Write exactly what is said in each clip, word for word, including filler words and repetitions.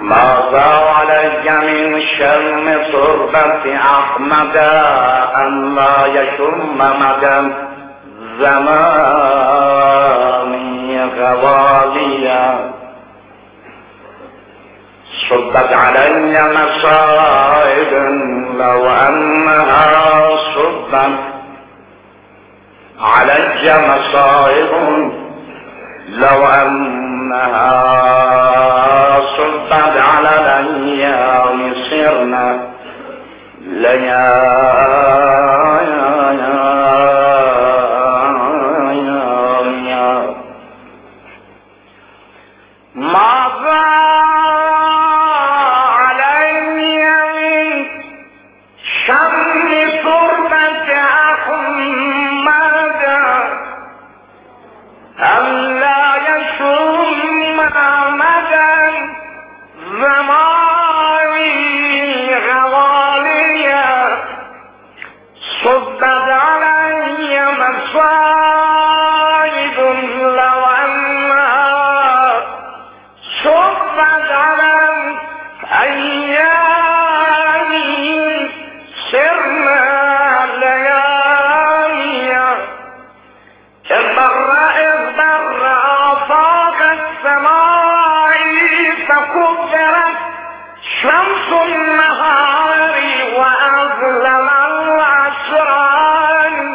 ماذا علي من شرم تربة أحمد أن لا يشم مدى زماني غواليا صبت علي مصائب لو أنها صبت علي مصائب لو أنها صبت على الأيام صرنا ليالي ماذا علي من شم تربة أحمد ألا يشم مدى زماني غواليا صدت علي مصائب لو أنها صدت على أيامي سرنا ليالي اضطر اضطر آفاق السماء فكبرت شمس النهار وأظلم العشران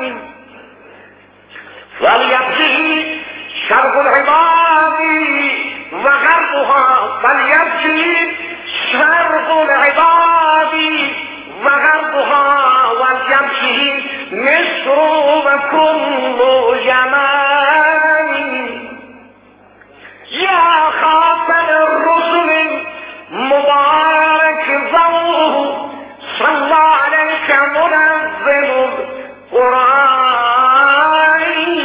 فليبكي شرق العباد وغربها فليبكي شرق العباد وغربها وليبكي مصر وكل يمان يا خاتم الرسل مبارك ضوءه صلى عليك منزل القرآن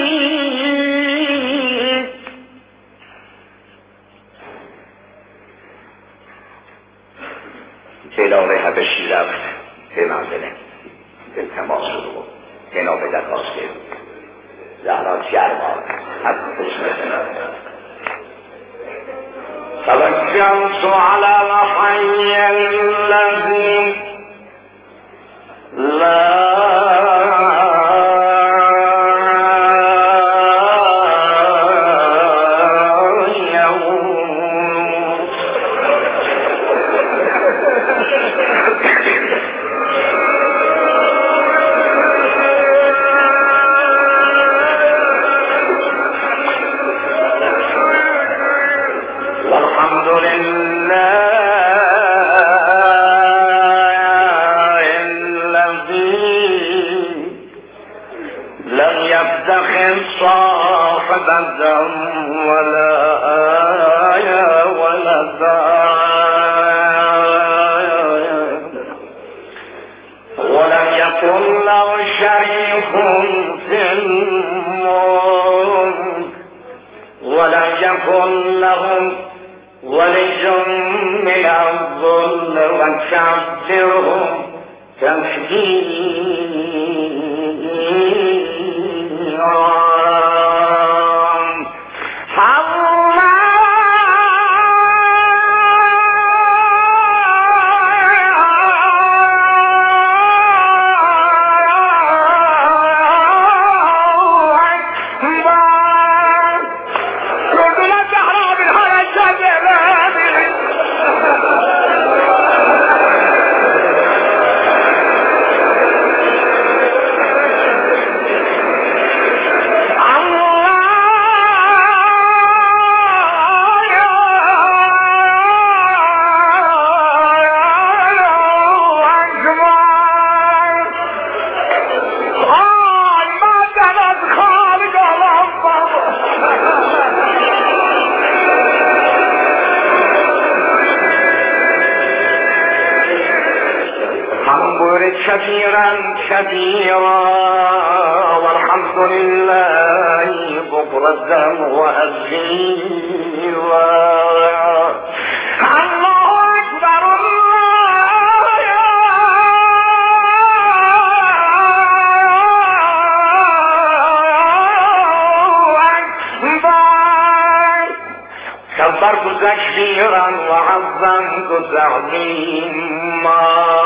جلال حبشی رفت به منزله التماس رو جناب درخواست زهرا گرما از حسن توكلت على الحي الذي لا صاحب الدم ولا آية ولا داية ولم يكن له شريك في الملك ولم يكن له ولي من الظل وكبره تكبيرا كثيرا كثيرا والحمد لله بكرة وأصيلا الله أكبر الله أكبر كبرت تكبيرا وعظمت تعظيما.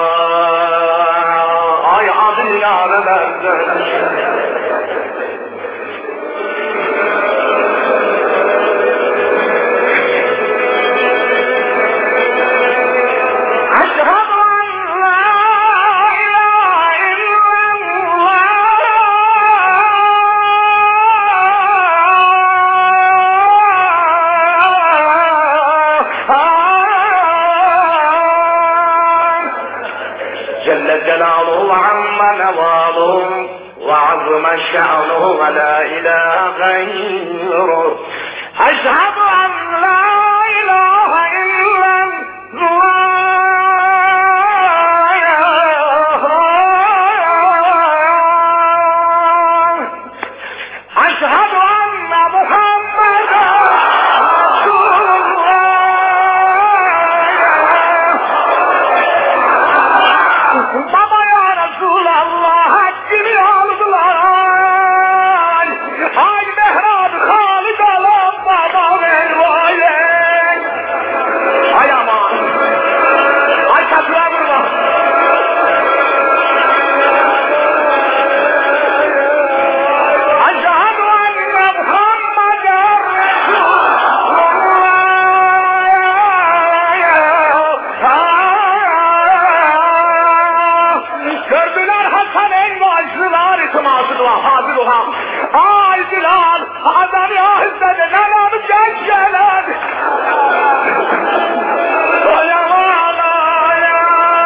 Ay adil yârelerden وعظم شأنه ولا إله غيره. أشهد أن لا إله إلا الله. أشهد أن محمدا رسول الله. بابا يا رسول الله hakkını aldılar. Ay mehrab Halid alam baba vervaye. Ay aman. Ay çatıra vurma. Aşhadu enne Muhammeden Resulullah. Gördüler Hasan Envacılar itimasıdırlar, hazır olan. Ay Bilal, Hazani Ahiz'de nenanı genç gelen. Ay aman ay ay.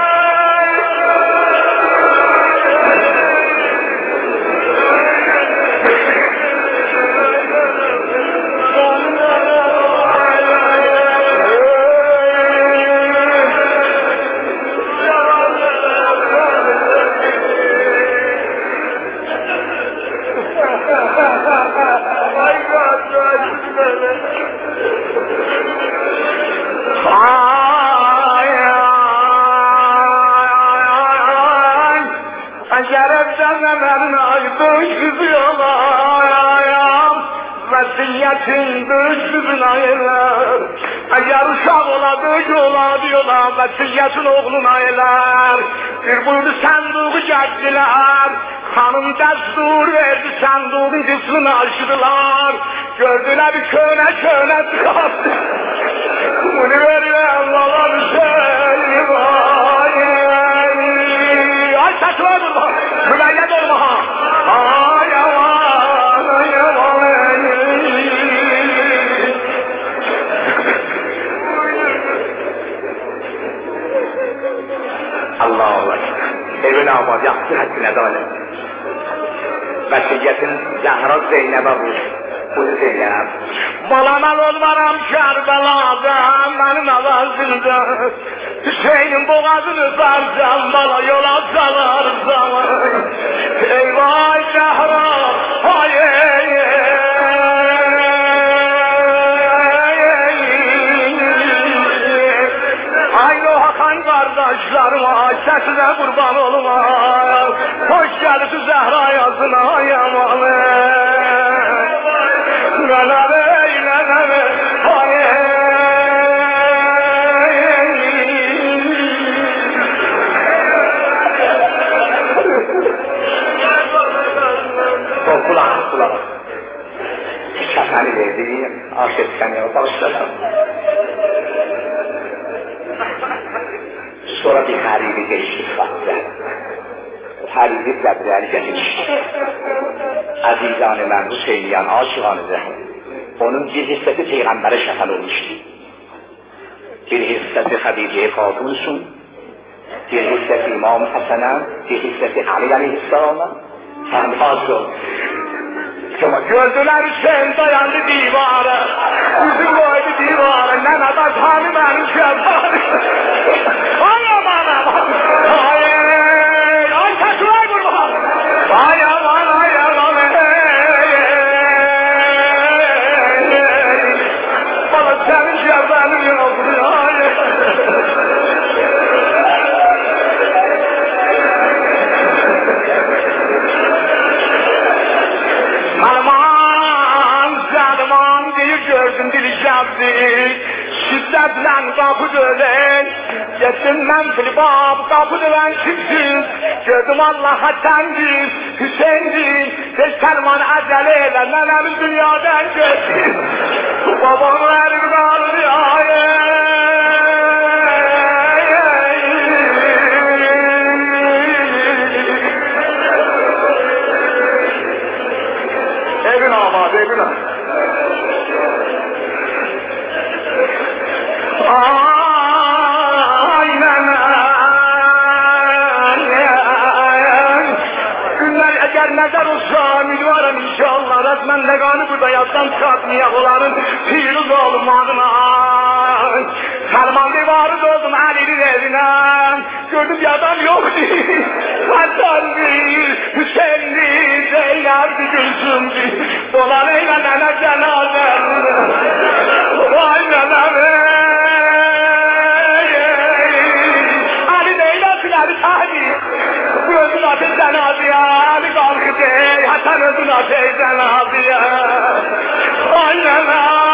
Vəsiyyətin böyüksüzün ayələr. Əgər uşaq ola, böyük ola diyorlar, vəsiyyətin oğluna ayələr. Bir buyurdu sənduğu gəldilər, hanım dəstur verdi sənduğun qısmını açdılar. Gördülər bir köynə köynə çıxardı. Bunu verirəm valla bir şey var. Ay saçma durma, müləyyət olma ha. Ay aman, ay aman. Allah Allah. Evin abad yaptı hakkın adalet. Vəsiyyətin Zəhra Zeynəbə bu. Budu Zeynəb. Malamal olmaram Kərbəladan, mənim əvəzimdə. Hüseynin boğazını sarcan, bala yola salarsan. Eyvay Zəhra, ay ey ey. Kardeşlerim ay sesine kurban olma. Hoş geldin Zehra yazına yamanı. Nenene nenene ay. Kulak kulak. Şakani verdiğim afiyet kanıyor başladım. Sonra bir haribi geçti faktör. Haribi Cebrail geçmişti. Azizan-ı mən Hüseyniyan aşıqanıdır. Onun bir hissəsi Peyğəmbərə şəfəl olmuşdu. Bir hissəsi Xədicə Xatunsun, bir hissəsi İmam Həsənə, bir hissəsi Ali Aleyhisselam'a. Həmhasıl. Ama gördüler Hüseyin dayandı divara. Yüzü koydu divara. Nenada tanı benim şefari. Ay aman aman. Ay ay kaçıray vurma. Ay aman ay aman. Bana senin şefarin yoktu. Ay gördüm dili geldi, kapı dönen Geçtim ben filbab kapı dönen kimsin Gördüm Allah'a sendir Hüseyin'dir Ve Selman aceleyle Nenemi dünyadan götür Babam verir kaldı Evin ağabey, evin ağabey. Aynen günler eğer mezar olsa ümidvarım inşallah resmen leganı burada yazsam çatmayak olanın Firuz olmadığına Selman divarı doldum Ali'nin evine gördüm bir adam yok değil Hasan değil Hüseyin değil Zeynep bir gülsün değil dolan eğlenene cenazem vay neneme Ali değil Ali tahdi gözün ateş cenazıya Ali kalkı değil Hasan özün ateş cenazıya vay neneme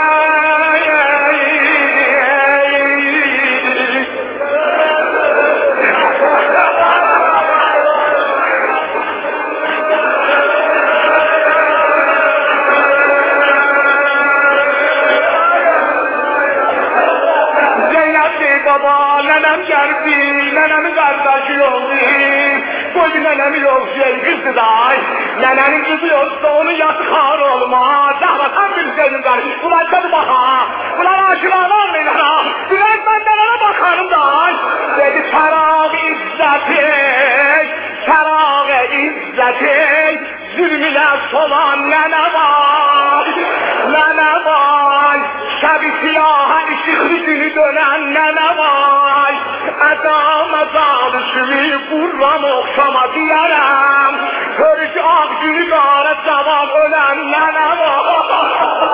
baba nenem geldi, nenemin kardeşi oldu. Koydu nenemi yok şey kızdı da, nenenin kızı yoksa onu yatkar olmaz. Zahvatan bir senin kardeşi, ulan seni baka, ulan aşılan olmayın ha. Biraz ben nenene bakarım da. Dedi çarağ izzeti, çarağ izzeti, zulmüne solan nene var, nene var. Şebi siyaha ışıklı günü dönen nene var Adam azalı sümü burram okşama diyerem Körüş ak günü gare zaman ölen nene var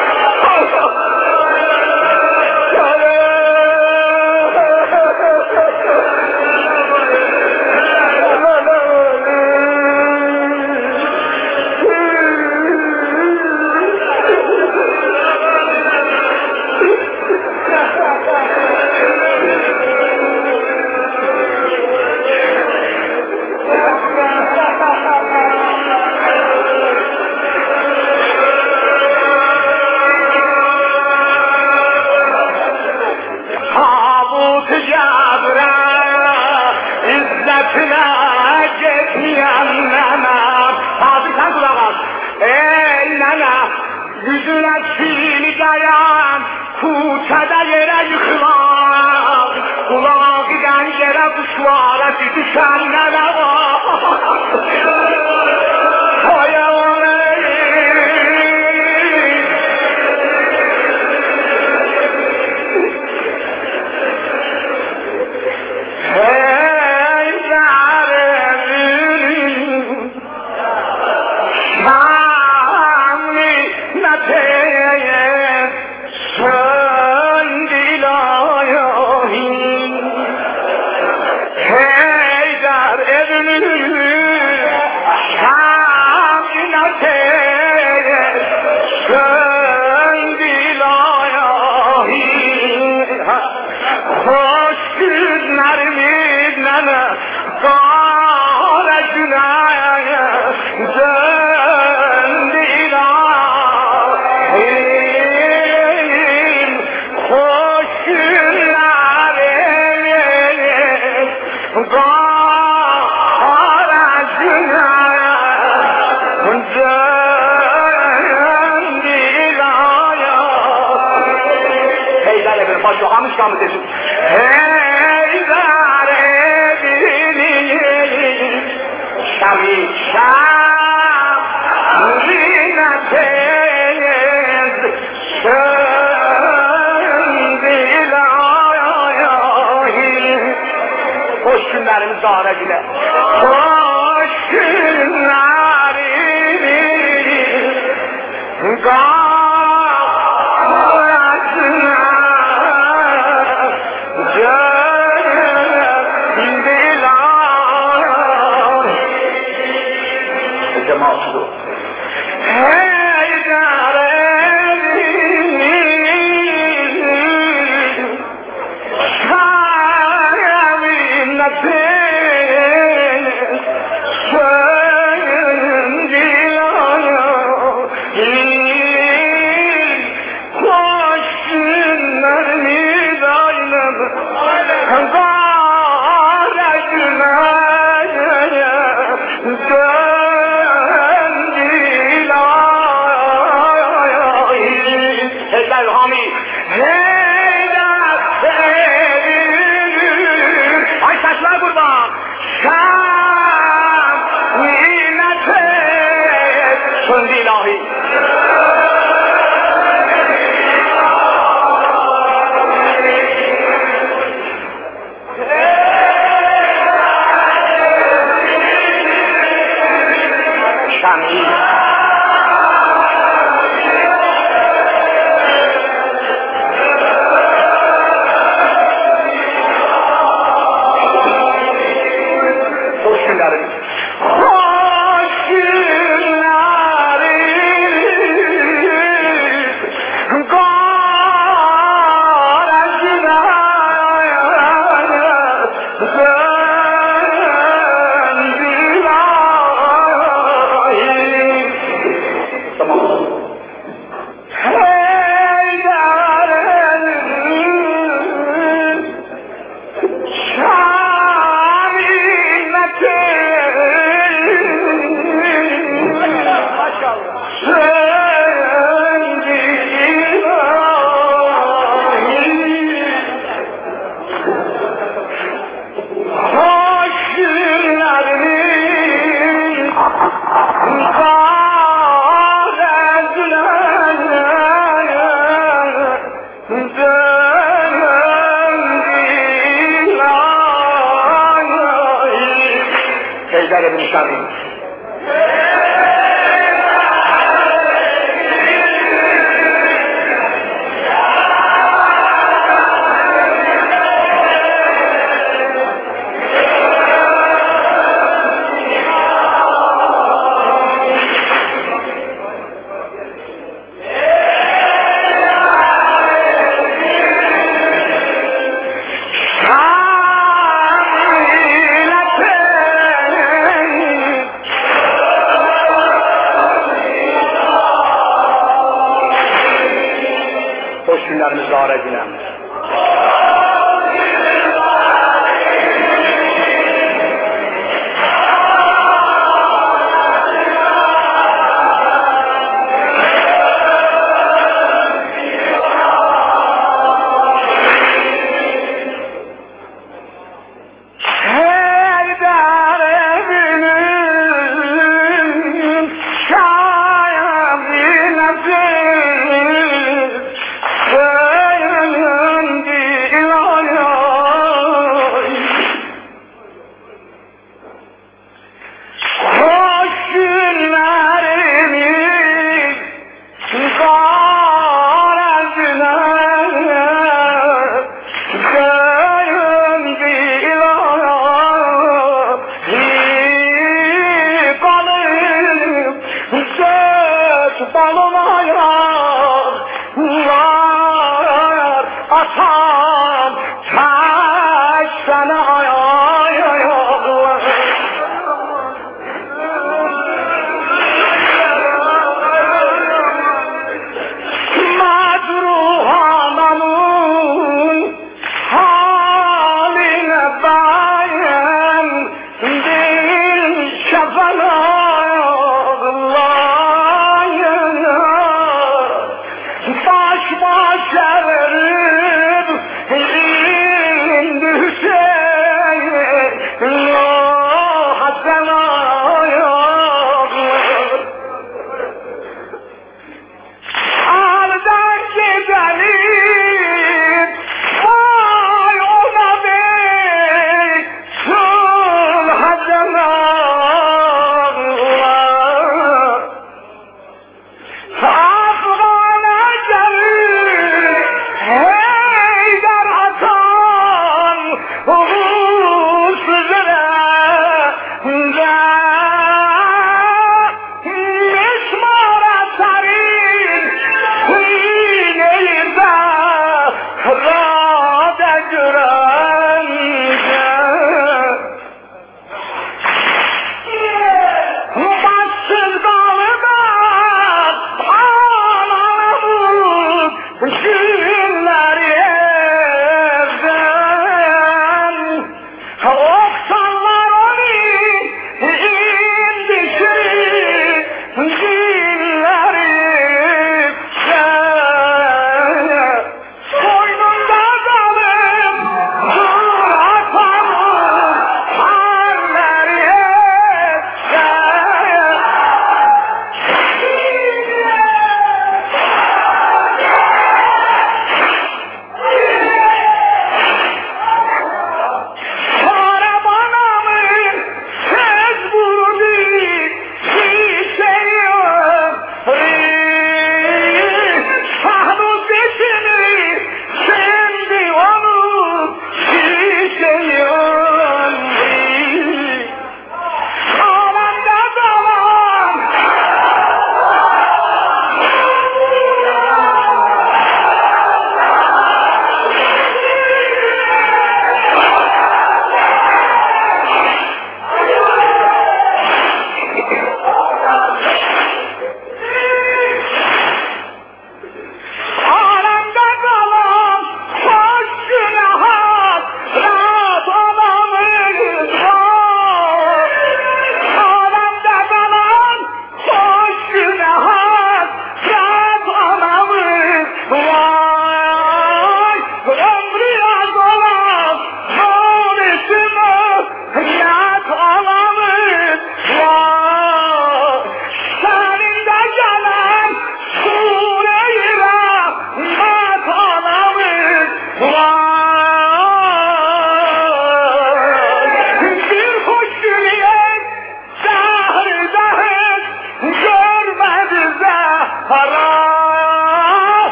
Yüzüne çiğni dayan, kuçada yere yıkılan Kulağa giden yere kuşlara düşen nene var Hayal Yokamış kamı desin. Heydar edilin Şami şam Zinetez Söndilahi Hoş günlerimiz dağına güle Hoş günlerimiz را دگرم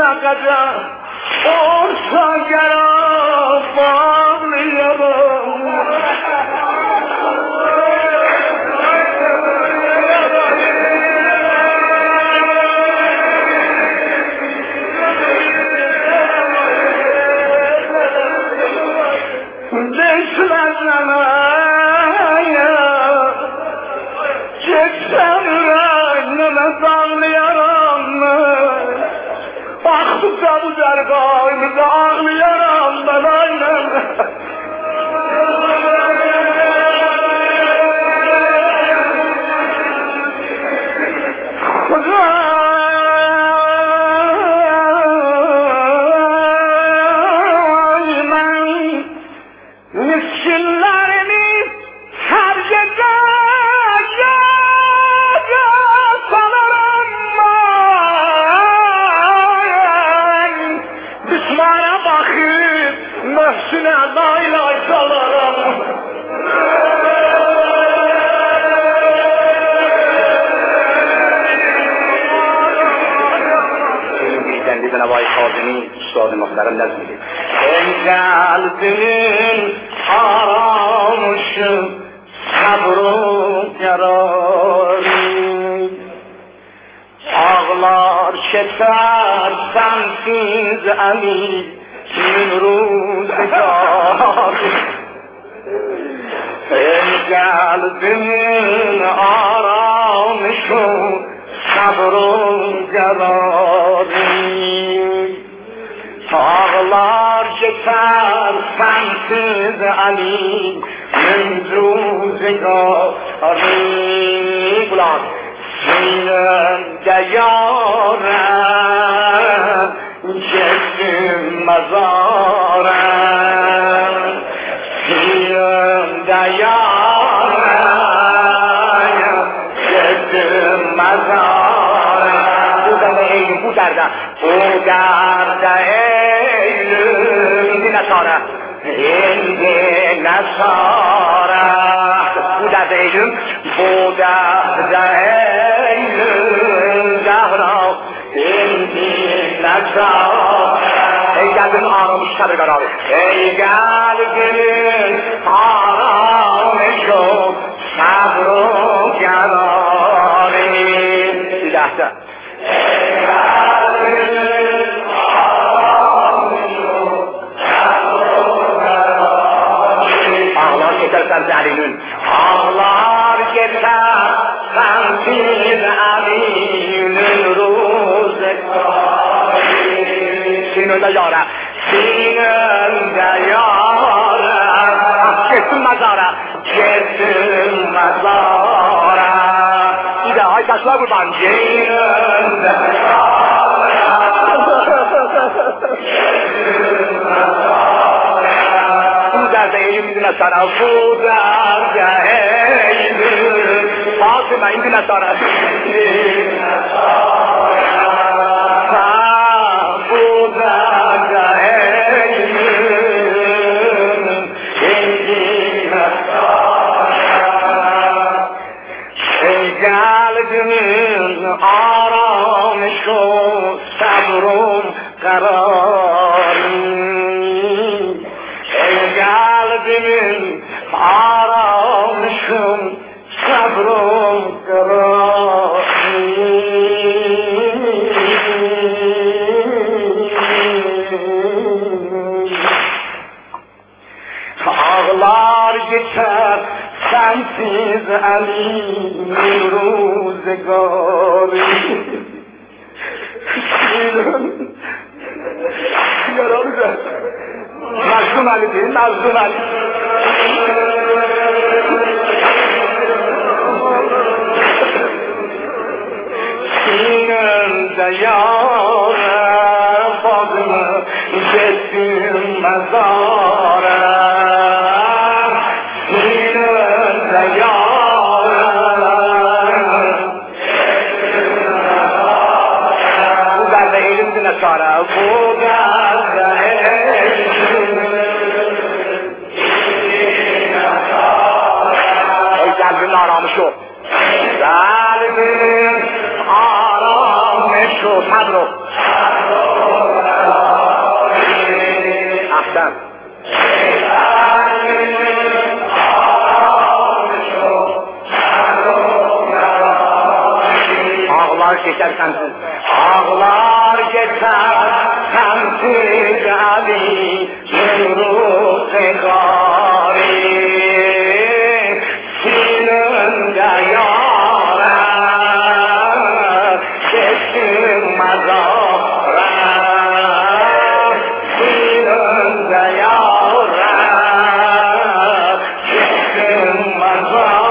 قدر ارساگرم باقلیرم دشت لزنم چکسم رنگ نمزاقلیرم وقتی کبو درگاه مزاقلیرم بلاینم نوای خازمی استاد محترم نظمیده ای قلبین آرامش صبر و قراری آغلار چتر سمسیز علی من روزگار ای قلبین آرامش صبر و قراری ağlar geçer sensiz Ali mümzuzgâri kulak sinemde yârem cesim mezarem sinemde yârem cesim mezarem bu da neydi bu derden bu derden نصاره هندی نصاره بوده دیدم بوده دیدم زهرا هندی نصاره ای قلبin آرامش tabi kararı ey قلبin آرامش صبر و قراری bir لحظه ey قلبin Sen Ali'nin ağlar geçer sensiz Ali'nin ruzekâri sininde yâre sininde yâre geçsin mezara geçsin mezara İde haytaşlar buradan sininde yâre geçsin mezara indine sana bu derde eğilir Fatıma indine sana indine sana bu derde eğilir indine sana ey kalbimin aramışı sabrım kararım kalbimin aramışım sabrım kararı ağlar geçer sensiz Ali'nin ruzegâri yaralı Mazlum Ali değil, Mazlum Ali. Sinemde yâre Fatıma geçtim mezara Sinemde yâre Bu derde elimdi nesara Bu derde Kalbin aramışı Kalbin aramışı Sabro داشتم. Ağlar geçer sensiz, ağlar geçer sensiz Ali, yürü zegari, sininde yâre, geçtim mezara, sininde yâre, geçtim mezara.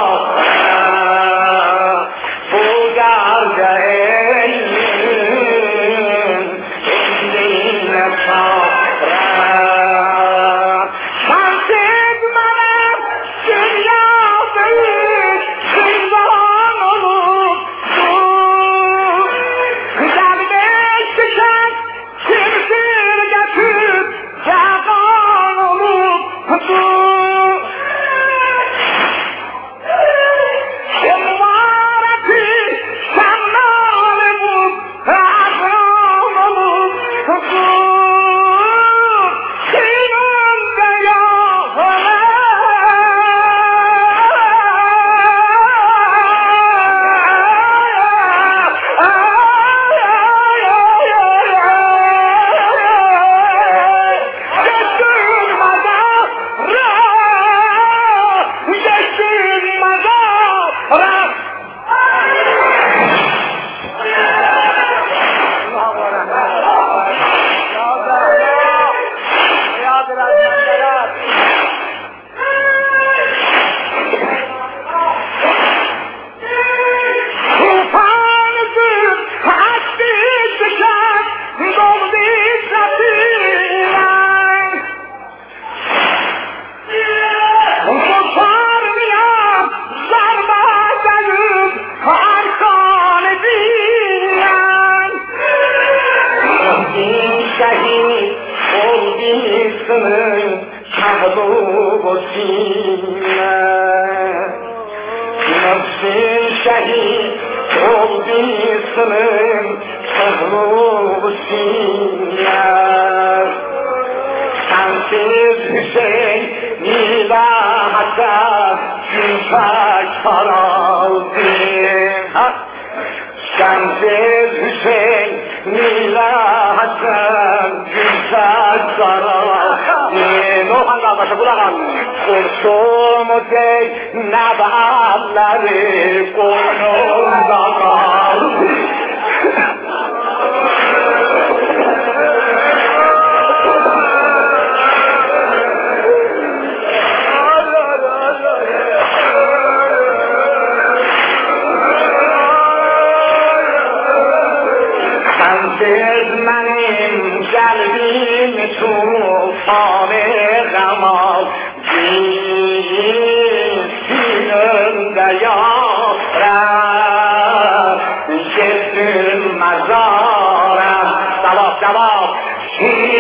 جواب